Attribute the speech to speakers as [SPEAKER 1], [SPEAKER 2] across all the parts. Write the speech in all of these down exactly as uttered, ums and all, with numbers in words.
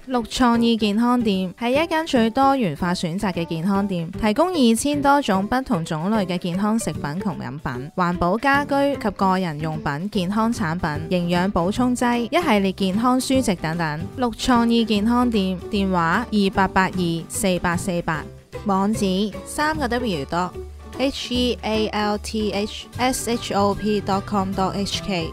[SPEAKER 1] 綠創意健康店係一間最多元化選擇嘅健康店，提供二千多種不同種類嘅健康食品同飲品、環保家居及個人用品、健康產品、營養補充劑、一系列健康書籍等等。綠創意健康店電話二八八二四八四八，網址三個 W 多 H E A L T H S H O P dot com dot H K。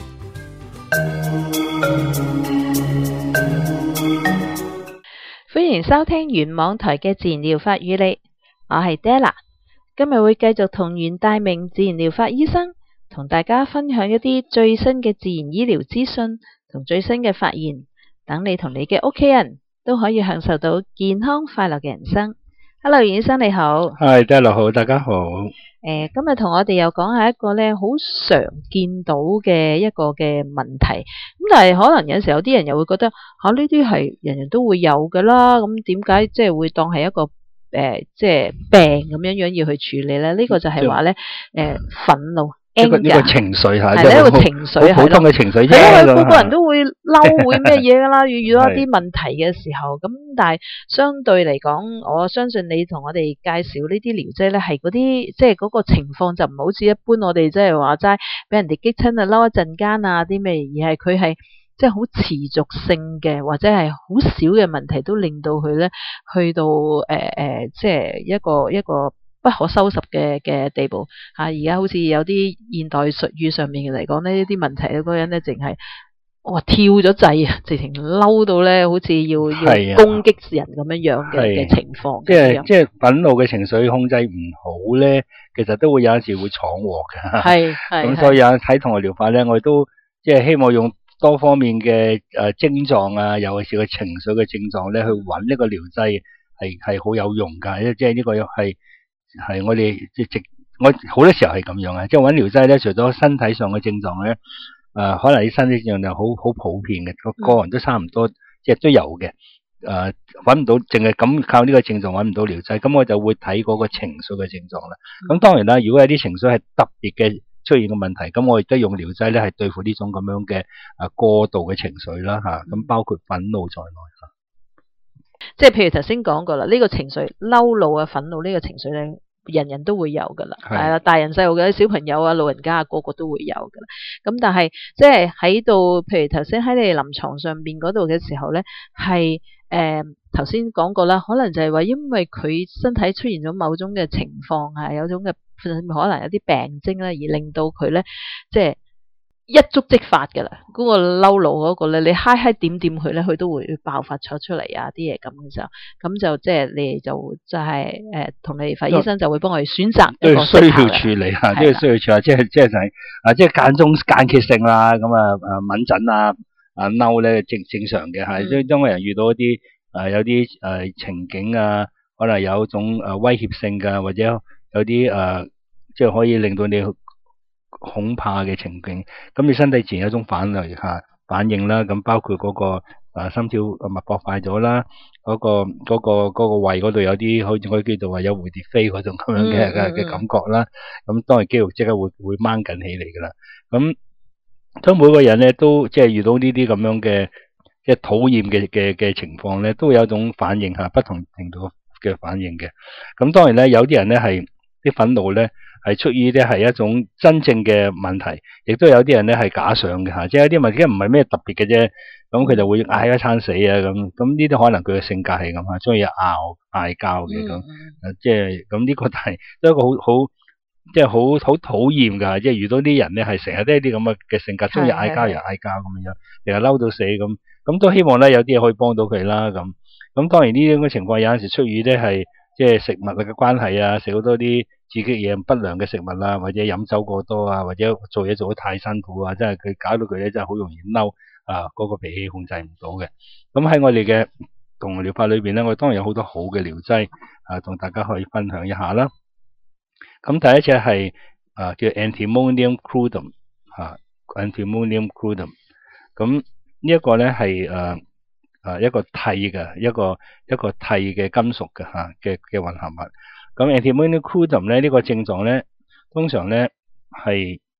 [SPEAKER 2] 歡迎收聽原網台嘅自然療法與你，我係 Della， 今日會繼續同袁大明自然療法醫生同大家分享一啲最新嘅自然醫療資訊同最新嘅發現，等你同你嘅屋企人都可以享受到健康快樂嘅人生。Hello， 袁醫生你好。
[SPEAKER 3] 係 Della 好，大家好。
[SPEAKER 2] 誒，今日同我哋又講下一個咧好常見到嘅一個嘅問題，咁但係可能有時候有啲人又會覺得吓呢啲係人人都會有噶啦，咁點解即係會當係一個誒、呃、即係病咁樣樣要去處理咧？呢、這個就係話咧誒憤怒。
[SPEAKER 3] 呢、這個呢、這個情緒吓，
[SPEAKER 2] 係呢、這個情緒
[SPEAKER 3] 好普通嘅情緒啫。
[SPEAKER 2] 係因為個個人都會嬲，會咩嘢噶啦？遇遇到一啲問題嘅時候，咁但係相對嚟講，我相信你同我哋介紹呢啲療劑咧，係嗰啲即係嗰個情況就唔好似一般我哋即係話齋俾人哋激親啊，嬲一陣間啊啲咩，而係佢係即係好持續性嘅，或者係好少嘅問題都令到佢咧去到誒誒、呃呃，即係一個一個。不可收拾嘅嘅地步吓，而家好似有啲現代術語上面嚟講呢啲問題嗰個人咧，淨係哇跳咗掣啊，直情嬲到咧，好似要要攻擊人咁樣樣嘅嘅情況。
[SPEAKER 3] 即係即係憤怒嘅情緒控制唔好咧，其實都會有陣時會闖禍嘅。係係咁，所以有喺同學療法咧，我哋都即係希望用多方面嘅誒症狀啊，尤其是個情緒嘅症狀咧，去揾呢個療劑係係好有用噶。即係呢個係。係我哋即係我好多時候係咁樣啊，即係揾療劑咧，除咗身體上嘅症狀咧，誒、呃，可能啲身體症狀就好好普遍嘅，個、嗯、個人都差唔多，即係都有嘅。誒、呃，揾唔到，淨係咁靠呢個症狀揾唔到療劑，咁我就會睇嗰個情緒嘅症狀啦。咁、嗯、當然啦，如果有啲情緒係特別嘅出現嘅問題，咁我亦都用療劑咧係對付呢種咁樣嘅誒過度嘅情緒啦吓，咁、嗯、包括憤怒在內吓。
[SPEAKER 2] 即係譬如頭先講過啦，呢、這個情緒嬲怒啊、憤怒呢個情緒咧，人人都會有噶啦，係啦，大人細路嘅小朋友啊、老人家啊，個個都會有噶啦。咁但係即係喺度，譬如頭先喺你臨床上邊嗰度嘅時候咧，係誒頭先講過啦，可能就係話因為佢身體出現咗某種嘅情況啊，有種嘅可能有啲病徵咧，而令到佢咧即係。一觸即發㗎啦，嗰、那個嬲怒嗰個咧，你嗨嗨點點佢咧，佢都會爆發咗出嚟啊！啲嘢咁嘅時候，咁就即係你就就係誒同你發醫生就會幫我哋選擇一個
[SPEAKER 3] 需要處理嚇，即係需要處理，即係即係就係啊，即係間中間歇性啦，咁啊啊敏疹啊啊嬲咧正正常嘅係，因、嗯、因為人遇到一啲誒、呃、有啲誒、呃、情景啊，可能有一種誒威脅性㗎，或者有啲誒、呃、即係可以令到你恐怕嘅情景，咁你身體自然有一種反應吓反應啦，咁包括嗰、那個啊心跳脈搏快咗啦，嗰、那個嗰、那個嗰、那個胃嗰度有啲好似可以叫做話有蝴蝶飛嗰種咁樣嘅嘅嘅感覺啦，咁當然肌肉即刻會會掹緊起嚟噶啦，咁所以每個人咧都即係遇到呢啲咁樣嘅即係討厭嘅嘅嘅情況咧，都會有一種反應吓，不同程度嘅反應嘅，咁當然咧有啲人咧係啲憤怒咧。係出於咧係一種真正嘅問題，亦都有啲人咧係假想嘅吓，即係有啲問題唔係咩特別嘅啫，咁佢就會嗌一餐死啊咁，咁呢啲可能佢嘅性格係咁啊，中意拗嗌交嘅咁，即係咁呢個係都一個好好即係好好討厭噶，即係遇到啲人咧係成日都係啲咁嘅嘅性格，中意嗌交又嗌交咁樣，成日嬲到死咁，咁都希望咧有啲嘢可以幫到佢啦咁，咁當然呢種嘅情況有陣時出於咧係即係食物嘅關係啊，食好多啲刺激嘢不良嘅食物啊，或者飲酒過多啊，或者做嘢做得太辛苦啊，真係佢搞到佢咧真係好容易嬲啊！嗰、那個脾氣控制唔到嘅。咁喺我哋嘅動物療法裏邊咧，我哋當然有好多好嘅療劑啊，同大家可以分享一下啦。咁第一隻係啊叫 Antimonium Crudum 啊 Antimonium Crudum。咁呢一個咧係誒誒一個銻嘅一個一個銻嘅金屬嘅吓嘅嘅混合物。咁 Antimonium Crudum 咧呢、這個症狀咧，通常咧係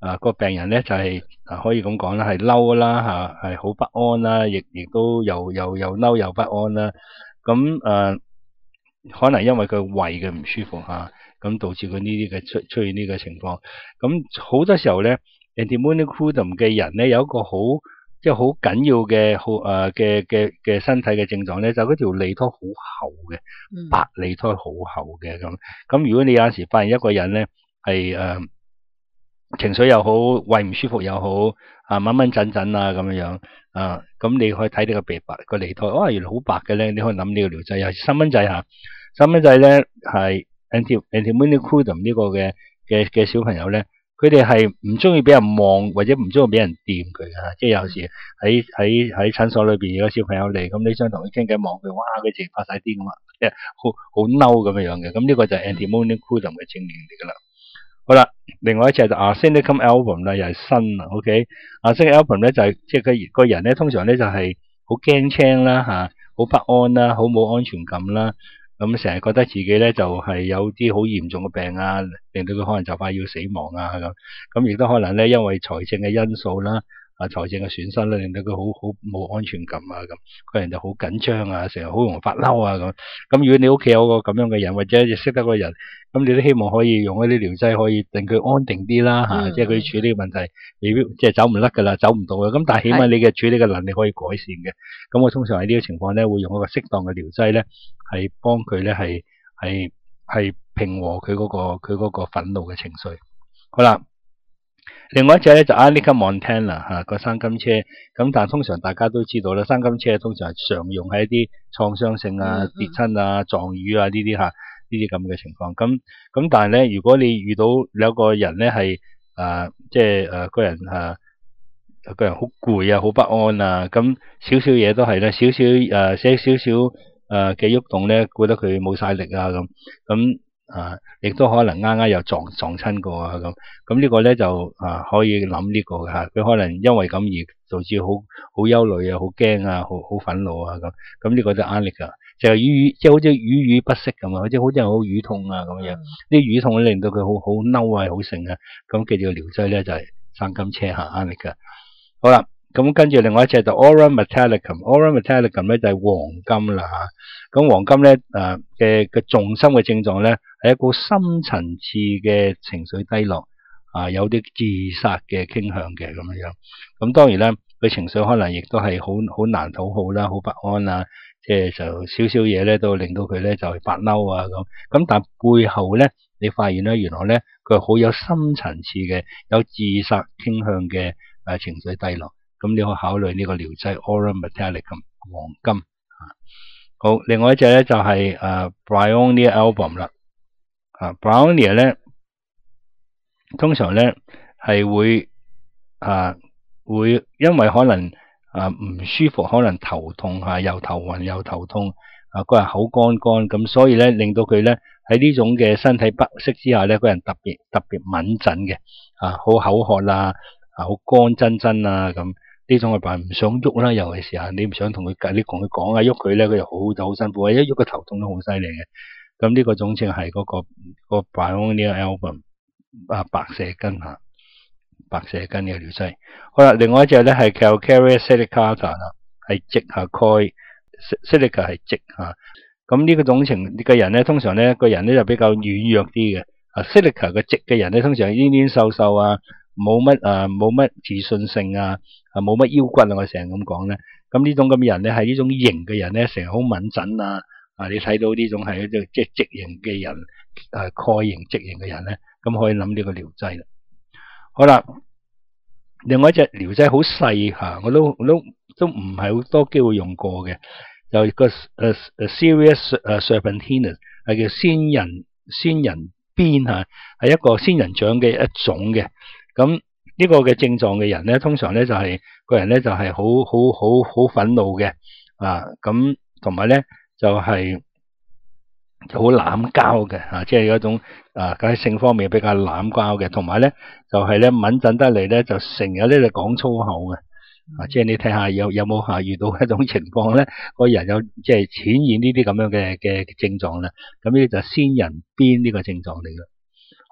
[SPEAKER 3] 啊個病人咧就係、是、啊可以咁講啦，係嬲啦嚇，係、啊、好不安啦，亦亦都又又又嬲又不安啦。咁誒、啊、可能因為佢胃嘅唔舒服嚇，咁、啊、導致佢呢啲嘅出出現呢個情況。咁好多時候咧 antimonium 嘅人咧有一個好即係好緊要嘅好誒嘅嘅嘅身體嘅症狀咧，就嗰、是、條脷苔好厚嘅，白脷苔好厚嘅咁。咁如果你有陣時發現一個人咧係誒情緒又好，胃唔舒服又好，啊掹掹陣陣啊咁樣樣啊，咁你可以睇呢個鼻白個脷苔，哇原來好白嘅咧，你可以諗呢個療劑，又係細蚊仔嚇，細蚊仔咧係 anti antimonium 呢個嘅嘅嘅小朋友咧，佢哋係唔中意俾人望或者唔中意俾人掂佢嘅，即係有時喺喺喺診所裏邊有個小朋友嚟，咁你想同佢傾偈望佢，哇佢直發晒癲咁啊，即係好好嬲咁樣樣嘅，咁呢個就係 antimonium 嘅證明嚟噶啦。好啦，另外一隻就 arsenicum album 啦，又係新啦 ，OK，arsenicum album 咧就係即係佢個人咧通常咧就係好驚青啦吓，好不安啦，好冇安全感啦，咁成日覺得自己咧就係有啲好嚴重嘅病啊，令到佢可能就快要死亡啊咁，咁亦都可能咧因為財政嘅因素啦。啊，財政嘅損失咧，令到佢好好冇安全感啊，咁個人就好緊張啊，成日好容易發嬲啊，咁咁如果你屋企有個咁樣嘅人，或者亦識得個人，咁你都希望可以用一啲療劑，可以令佢安定啲啦，吓、嗯，即係佢處理問題，未必即係走唔甩噶啦，走唔到嘅，咁但係起碼你嘅處理嘅能力可以改善嘅，咁我通常喺呢個情況咧，會用一個適當嘅療劑咧，係幫佢咧係係係平和佢嗰、嗰個佢嗰個憤怒嘅情緒。好啦。另外一隻咧就 Arnica Montana 吓個生金車，咁但係通常大家都知道啦，生金車通常係常用喺一啲創傷性啊、跌親啊、撞瘀啊呢啲吓呢啲咁嘅情況。咁咁但係咧，如果你遇到有個人咧係誒即係誒個人誒個人好攰啊、好不安啊，咁少少嘢都係咧，少少誒寫少少誒嘅喐動咧，覺得佢冇晒力啊咁咁。啊，亦都可能啱啱又撞撞親過啊咁，咁呢個咧就啊可以諗呢個嘅吓，佢可能因為咁而導致好好憂慮啊、好驚啊、好好憤怒啊咁，咁呢個就壓力噶，就係語語即係好似語語不適咁啊，好似好似好語痛啊咁樣，啲語痛咧令到佢好好嬲啊、好盛啊，咁記住個療劑咧就係生金車吓壓力噶。好啦。咁跟住另外一隻就 Aurum Metallicum，Aurum Metallicum 咧就係黃金啦吓。咁黃金咧誒嘅嘅重心嘅症狀咧係一個深層次嘅情緒低落啊，有啲自殺嘅傾向嘅咁樣樣。咁當然啦，佢情緒可能亦都係好好難討好啦，好不安啊，即係就少少嘢咧都令到佢咧就係發嬲啊咁。咁但背後咧，你發現咧原來咧佢好有深層次嘅有自殺傾向嘅誒情緒低落。咁你可以考慮呢個療劑 Aurum Metallicum 黃金啊。好，另外一隻咧就係誒 Bryonia album 啦。啊 Bryonia 咧通常咧係會啊會因為可能啊唔舒服，可能頭痛嚇，又頭暈又頭痛啊，個人口乾乾咁，所以咧令到佢咧喺呢種嘅身體不適之下咧，個人特別特別敏感嘅啊，好口渴啦，啊好乾真真啊咁。呢種嘅病唔想喐啦，尤其是啊，你唔想同佢計，你同佢講啊，喐佢咧，佢又好就好辛苦，一喐個頭痛都好犀利嘅。咁呢個總稱係嗰個、嗰個 Bryonia album 啊，白蛇根吓，白蛇根嘅療劑。好啦，另外一隻咧係 Calcarea silicata 啦，係矽下鈣 ，silica 係矽吓。咁呢個種情嘅人咧，通常咧個人咧就比較軟弱啲嘅。啊 ，silica 嘅矽嘅人咧，通常係黏黏瘦瘦啊。冇乜誒，冇乜自信性啊，啊冇乜腰骨啊，我成日咁講咧。咁呢種咁嘅人咧，係呢種型嘅人咧，成日好敏感啊。啊，你睇到呢種係一種即係矽型嘅人，誒鈣型、矽型嘅人咧，咁可以諗呢個療劑啦。好啦，另外一隻療劑好細吓，我都我都都唔係好多機會用過嘅，就個誒誒 Cereus 誒 serpentinus 係叫仙人仙人鞭吓，係一個仙人掌嘅一種嘅。咁呢個嘅症狀嘅人咧，通常咧就係、是、個人咧就係好好好好憤怒嘅啊，咁同埋咧就係好濫交嘅啊，即係有一種啊喺性方面比較濫交嘅，同埋咧就係、是、咧敏感得嚟咧就成日咧就講粗口嘅啊，即係你睇下有有冇下遇到一種情況咧，個人有即係顯現呢啲咁樣嘅嘅症狀啦，咁呢就係仙人鞭呢個症狀嚟嘅。好啦。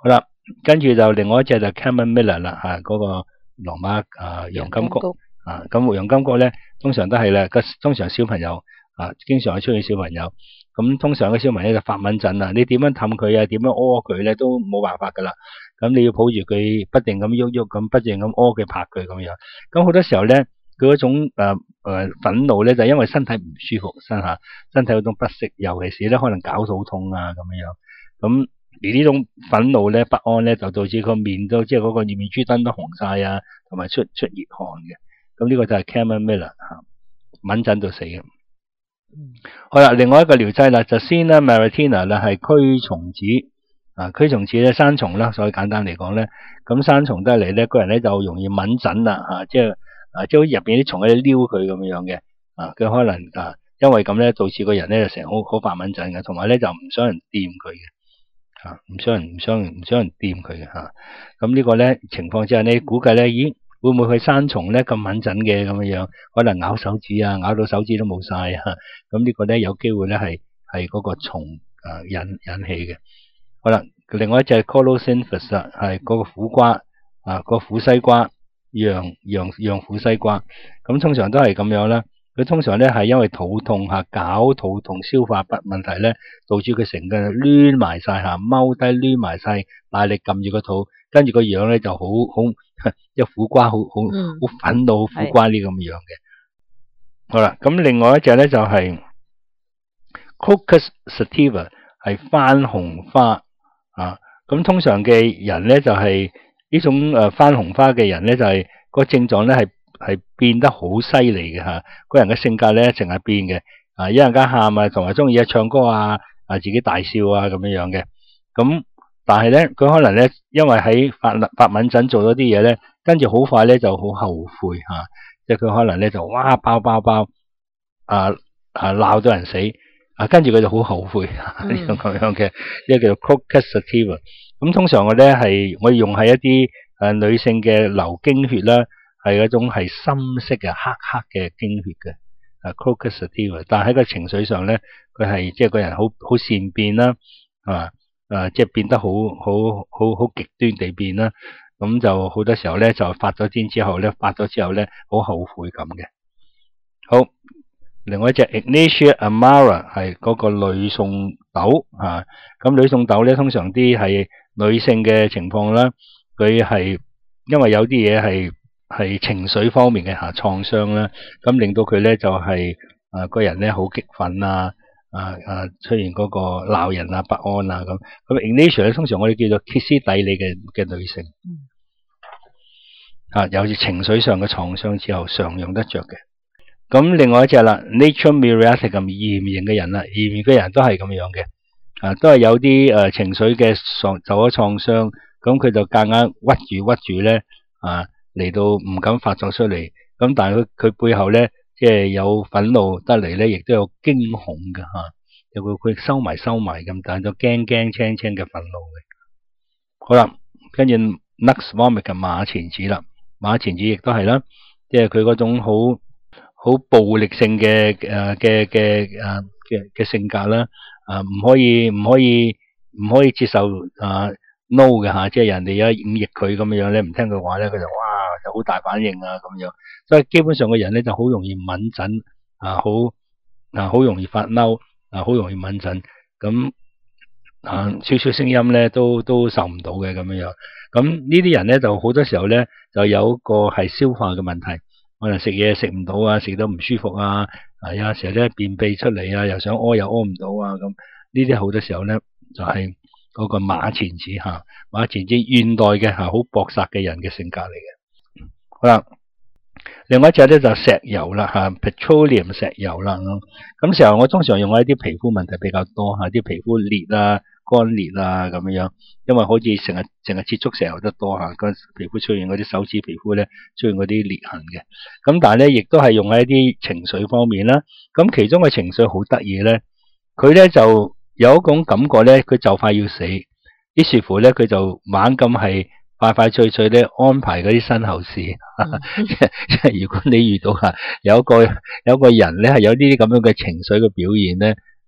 [SPEAKER 3] 跟住就另外一隻就 Chamomile 啦嚇，嗰、那個羅馬啊洋甘菊啊，咁洋甘菊咧通常都係咧，個通常小朋友啊經常係出現小朋友，咁通常個小朋友就發蚊疹啊，你點樣氹佢啊，點樣屙佢咧都冇辦法噶啦，咁你要抱住佢不斷咁喐喐咁，不斷咁屙佢拍佢咁樣，咁好多時候咧佢嗰種誒誒、呃呃、憤怒咧就係、因為身體唔舒服，身下身體嗰種不適，尤其是咧可能搞肚痛啊咁樣，咁。而呢種憤怒咧、不安咧，就導致個面都即係嗰個面珠燈都紅晒啊，同埋出出熱汗嘅。咁呢個就係 Chamomile 嚇，蚊疹到死嘅。嗯、好啦，另外一個療劑啦，就 Senna maritima 啦，係驅蟲子啊，驅蟲子咧山蟲啦，所以簡單嚟講咧，咁山蟲得嚟咧，個人咧就容易蚊疹啦嚇，即係啊，即係好似入邊啲蟲喺度撩佢咁樣嘅啊，佢可能啊，因為咁咧導致個人咧就成日好好發蚊疹嘅，同埋咧就唔想人掂佢嘅。啊，唔想人唔想唔想人掂佢嘅吓，咁呢個咧情況之下，你估計咧，咦會唔會佢山蟲咧咁敏感嘅咁樣樣，可能咬手指啊，咬到手指都冇晒啊，咁呢個咧有機會咧係係嗰個蟲啊引引起嘅。好啦，另外一隻 Colocynthis 係嗰個苦瓜啊，個苦西瓜，洋洋洋苦西瓜，咁通常都係咁樣啦。佢通常咧係因為肚痛嚇，搞肚痛、消化不問題咧，導致佢成個攣埋晒嚇，踎低攣埋晒，大力撳住個肚，跟住個樣咧就好好，即係苦瓜好好好憤怒苦瓜呢咁樣嘅。好啦，咁另外一隻咧就係 Crocus sativa 係番紅花啊。咁通常嘅人咧就係、是、呢種誒番紅花嘅人咧就係、是、個症狀咧係。係變得好犀利嘅吓，個人嘅性格咧成日變嘅，啊一陣間喊啊，同埋中意啊唱歌啊，啊自己大笑啊咁樣樣嘅，咁但係咧佢可能咧因為喺發發蚊疹做咗啲嘢咧，跟住好快咧就好後悔吓，即係佢可能咧就哇包包包啊啊鬧到人死，啊跟住佢就好後悔呢種咁樣嘅，呢個叫做 Crocus sativa。咁通常我咧係我用係一啲誒女性嘅流經血啦。係嗰種係深色嘅黑黑嘅經血嘅，啊 Crocus sativa， 但係喺個情緒上咧，佢係即係個人好好善變啦，啊啊即係變得好好好好極端地變啦，咁就好多時候咧就發咗癲之後咧，發咗之後咧好後悔咁嘅。好，另外一隻 Ignatia amara 係嗰個呂宋豆啊，咁呂宋豆咧通常啲係女性嘅情況啦，佢係因為有啲嘢係。係情緒方面嘅吓創傷啦，咁令到佢咧就係、是、啊個人咧好激憤啊，啊啊出現嗰個鬧人啊不安啊咁。咁 Ignatia 咧通常我哋叫做歇斯底里嘅嘅女性，嗯、啊有住情緒上嘅創傷之後常用得着嘅。咁另外一隻啦 Nature muriatic 咁嚴刑嘅人啦，嚴刑嘅人都係咁樣嘅，啊都係有啲誒、呃、情緒嘅受受咗創傷，咁佢就夾硬屈住屈住咧啊。嚟到唔敢發作出嚟，咁但係佢佢背後咧，即係有憤怒得嚟咧，亦都有驚恐嘅吓，有佢佢收埋收埋咁，但係就驚驚青青嘅憤怒嘅。好啦，跟住 Nux vomica 嘅馬錢子啦，馬錢子亦都係啦，即係佢嗰種好好暴力性嘅誒嘅嘅誒嘅嘅性格啦，啊唔可以唔可以唔可以接受啊 no 嘅吓，即係人哋有忤逆佢咁樣樣咧，唔聽佢話咧，佢就哇就好大反應啊咁樣，所以基本上個人咧就好容易敏疹啊，好啊好容易發嬲啊，好容易敏疹，咁啊少少聲音咧都都受唔到嘅咁樣樣，咁呢啲人咧就好多時候咧就有一個係消化嘅問題，可能食嘢食唔到啊，食到唔舒服啊，啊有時候咧便秘出嚟啊，又想屙又屙唔到啊，咁呢啲好多時候咧就係、是。嗰個馬錢子吓，馬錢子現代嘅吓，好搏殺嘅人嘅性格嚟嘅。好啦，另外一隻咧就石油啦吓 ，petroleum 石油啦咁。咁石油我通常用喺啲皮膚問題比較多吓，啲皮膚裂啊、乾裂啊咁樣，因為好似成日成日接觸石油得多吓，個皮膚出現嗰啲手指皮膚咧出現嗰啲裂痕嘅。咁但係咧，亦都係用喺一啲情緒方面啦。咁其中嘅情緒好得意咧，佢咧就。有一種感覺咧，佢就快要死，於是乎咧，佢就猛咁係快快脆脆咧安排嗰啲身後事。即係、嗯、如果你遇到啊有一個有一個人咧係有呢啲咁樣嘅情緒嘅表現咧，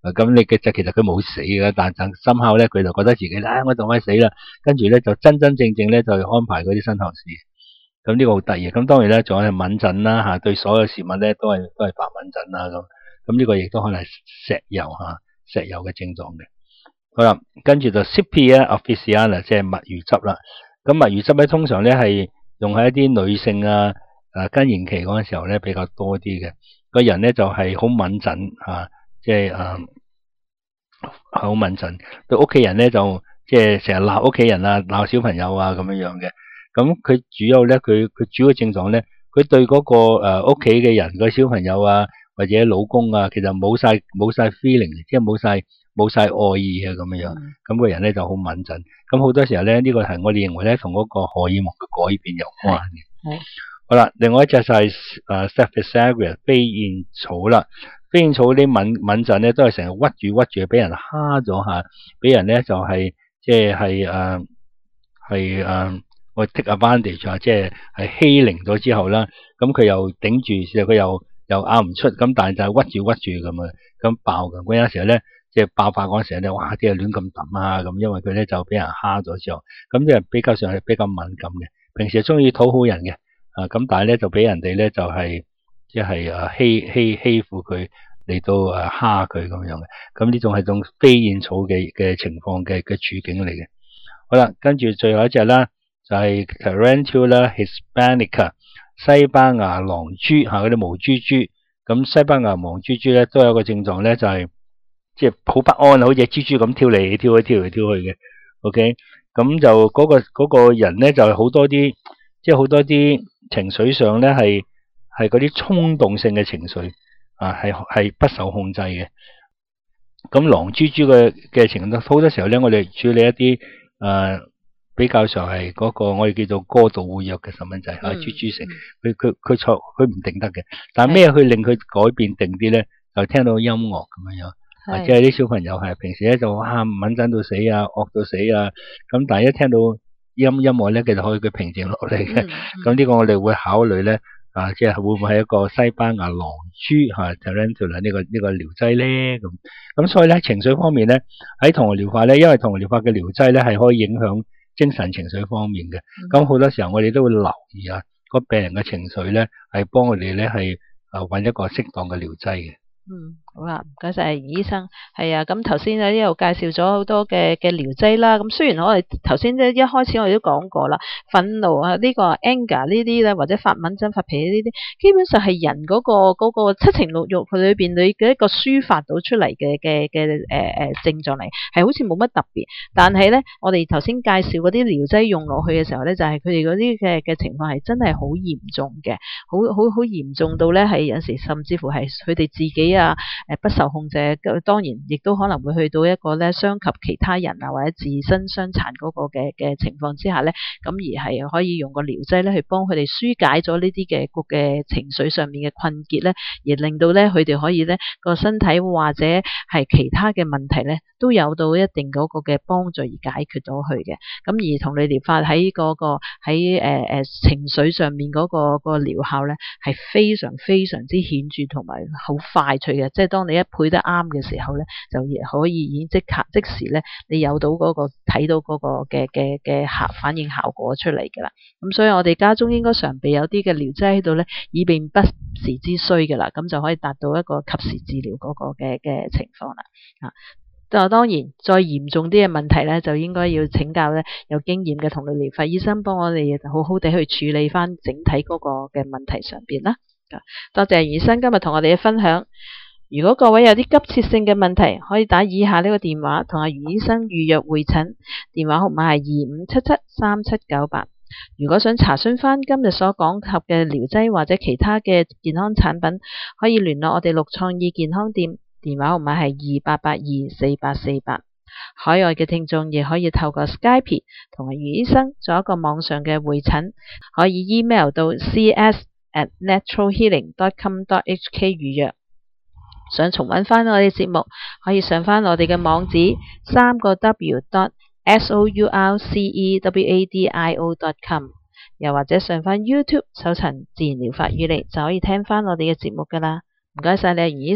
[SPEAKER 3] 咁你嘅就其實佢冇死嘅，但係深刻咧佢就覺得自己咧、哎、我就快死啦，跟住咧就真真正正咧就安排嗰啲身後事。咁呢個好得意。咁當然咧仲有係敏感啦嚇，對所有事物咧都係都係發敏感啦咁。咁呢個亦都可能係石油嚇石油嘅症狀嘅。好啦，跟住就 Sepia officinalis 即係墨魚汁啦。咁墨魚汁咧通常咧係用喺一啲女性啊誒更年期嗰陣時候咧比較多啲嘅。個人咧就係好敏感嚇，即係誒好敏感。對屋企人咧就即係成日鬧屋企人啊、鬧小朋友啊咁樣樣嘅。咁佢主要咧，佢佢主要症狀咧，佢對嗰個誒屋企嘅人個小朋友啊，或者老公啊，其實冇晒冇晒 feeling，即係冇晒冇晒愛意啊咁樣樣。咁個人咧就好敏感。咁好多時候咧，呢個係我哋認為咧，同嗰個荷爾蒙嘅改變有關嘅。好啦，另外一隻就係誒 Saprophylla 飛燕草啦。飛燕草啲敏敏感咧，都係成日屈住屈住，俾人蝦咗下，俾人咧就係即係係誒係誒。我 take advantage 啊，即係係欺凌咗之後啦，咁佢又頂住，其實佢又又拗唔出，咁但係就係屈住屈住咁啊，咁爆嘅。嗰陣時候咧，即係爆發嗰陣時咧，哇！啲人亂咁揼啊，咁因為佢咧就俾人蝦咗之後，咁即係比較上係比較敏感嘅。平時係中意討好人嘅，啊咁但係咧就俾人哋咧就係即係誒欺欺欺負佢嚟到誒蝦佢咁樣嘅。咁呢種係種飛燕草嘅嘅情況嘅嘅處境嚟嘅。好啦，跟住最後一隻啦。就係 Tarantula hispanica 西班牙狼蛛嚇，嗰啲毛豬豬。咁西班牙狼豬豬咧都有個症狀咧，就係即係好不安，好似蜘蛛咁跳嚟跳去跳嚟跳去嘅。OK，咁就嗰、嗰個嗰個人咧就係好多啲，即係好多啲情緒上咧係係嗰啲衝動性嘅情緒啊，係係不受控制嘅。咁狼豬豬嘅嘅情況好多時候咧，我哋處理一啲誒。呃比較上係嗰個我哋叫做過度活躍嘅細蚊仔啊，豬豬性，佢佢佢錯佢唔定得嘅。但係咩去令佢改變定啲咧？就聽到音樂咁樣樣，或者係啲小朋友係平時咧就哇敏感到死啊，惡到死啊。咁但係一聽到音音樂咧，其實可以佢平靜落嚟嘅。咁、嗯、呢、嗯、個我哋會考慮咧啊，即係會唔會係一個西班牙狼蛛嚇 Tarantula 呢個呢個療劑咧？咁咁所以咧情緒方面咧喺同學療法咧，因為同學療法嘅療劑咧係可以影響精神情緒方面嘅，咁好多時候我哋都會留意啊，個病人嘅情緒咧，係幫我哋咧係啊揾一個適當嘅療劑嘅。
[SPEAKER 2] 嗯，好啦，唔該晒余醫生。係啊，咁頭先喺呢度介紹咗好多嘅嘅療劑啦。咁雖然我哋頭先咧一開始我哋都講過啦，憤怒啊呢、這個 anger 呢啲咧，或者發敏真發脾氣呢啲，基本上係人嗰、那個嗰、那個七情六欲佢裏邊你嘅一個抒發到出嚟嘅嘅嘅誒誒症狀嚟，係好似冇乜特別。但係咧，我哋頭先介紹嗰啲療劑用落去嘅時候咧，就係佢哋嗰啲嘅嘅情況係真係好嚴重嘅，好好好嚴重到咧係有時甚至乎係佢哋自己啊，誒不受控制，當然亦都可能會去到一個咧傷及其他人啊，或者自身傷殘嗰個嘅嘅情況之下咧，咁而係可以用個療劑咧去幫佢哋紓解咗呢啲嘅個嘅情緒上面嘅困結咧，而令到咧佢哋可以咧個身體或者係其他嘅問題咧都有到一定嗰個嘅幫助而解決到佢嘅。咁而同你療法喺嗰個喺誒誒情緒上面嗰個個療效咧係非常非常之顯著同埋好快脆嘅，即係當你一配得啱嘅時候咧，就亦可以已經即刻即時咧，你有到嗰個睇到嗰個嘅嘅嘅效反應效果出嚟嘅啦。咁所以我哋家中應該常備有啲嘅療劑喺度咧，以便不時之需嘅啦，咁就可以達到一個及時治療嗰個嘅嘅情況啦。啊，就當然再嚴重啲嘅問題咧，就應該要請教咧有經驗嘅同類療法醫生幫我哋好好地去處理翻整體嗰個嘅問題上邊啦。多謝余醫生今日同我哋嘅分享。如果各位有啲急切性嘅問題，可以打以下呢個電話同阿余醫生預約會診，電話號碼係二五七七三七九八。如果想查詢翻今日所講及嘅療劑或者其他嘅健康產品，可以聯絡我哋陸創意健康店，電話號碼係二八八二四八四八。海外嘅聽眾亦可以透過 Skype 同阿余醫生做一個網上嘅會診，可以 email 到 c s at natural healing dot com dot h k 預約。想重溫翻我哋節目，可以上翻我哋嘅網址三個 w dot s o u r c e w a d i o dot com， 又或者上翻 YouTube 搜尋自然療法與你，就可以聽翻我哋嘅節目噶啦。唔該晒你，余醫生。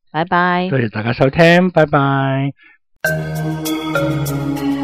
[SPEAKER 2] 拜拜。
[SPEAKER 3] 多謝大家收聽，拜拜。